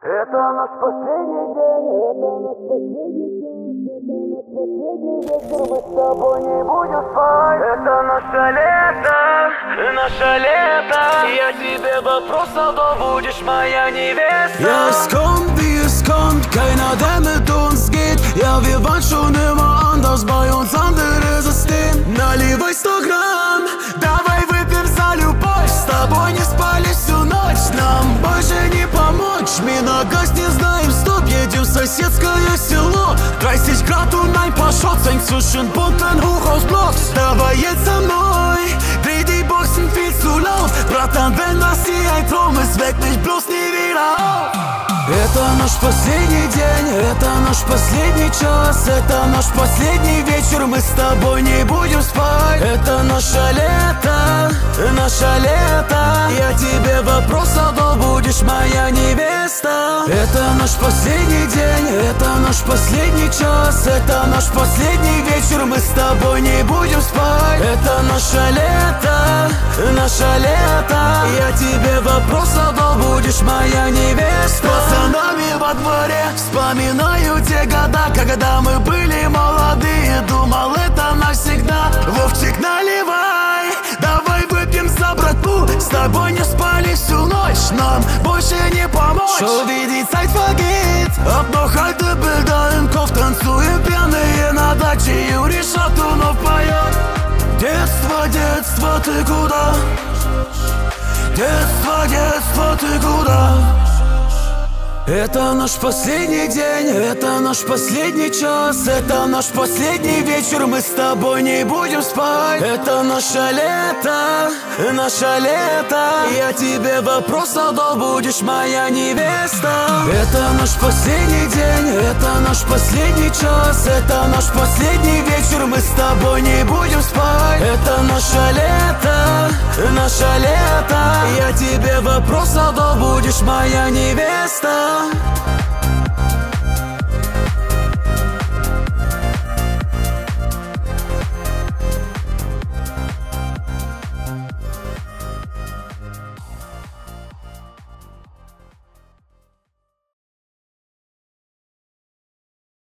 Это наш последний день, это наш последний час, это наш последний вечер, мы с тобой не будем спать. Это наше лето, я тебе вопрос задал, будешь моя невеста. Ja, es kommt wie es kommt, keiner der mit uns geht. Ja, wir waren schon immer anders, bei uns andere System. Наливай 100 грамм, давай выпьем за любовь. С тобой не спали всю ночь, нам больше не помочь. Мы на газ не знаем, стоп, едем в соседское село. 30 Grad und ein paar Shots, hängt zwischen bunten Hochhausblocks. Dabei jetzt со мной, dreh die Boxen viel zu laut. Братан, wenn das hier ein Traum ist, weck mich bloß nie wieder auf. Это наш последний день, это наш последний час, это наш последний вечер, мы с тобой не будем спать. Это наше лето, я тебе вопрос задал, будешь моя невеста. Это наш последний день, это наш последний час, это наш последний вечер, мы с тобой не будем спать. Это наше лето, я тебе вопрос задал, будешь моя невеста. Пацанами во дворе вспоминаю те года, когда мы были молодые, думал это навсегда. Вовчик, наливай, давай выпьем за братву. С тобой не спали всю ночь, нам больше не помочь. Schon wie die Zeit vergeht, hab noch alte Bilder im Kopf, танцуем пьяные на даче, Юрий Шатунов поет. Детство, детство, ты куда? Детство, детство, ты куда? Это наш последний день, это наш последний час, это наш последний вечер, мы с тобой не будем спать. Это наше лето, я тебе вопрос задал, будешь моя невеста. Это наш последний день, это наш последний час, это наш последний вечер, мы с тобой не будем спать. Это наше лето, я тебе вопрос задал, будешь моя невеста.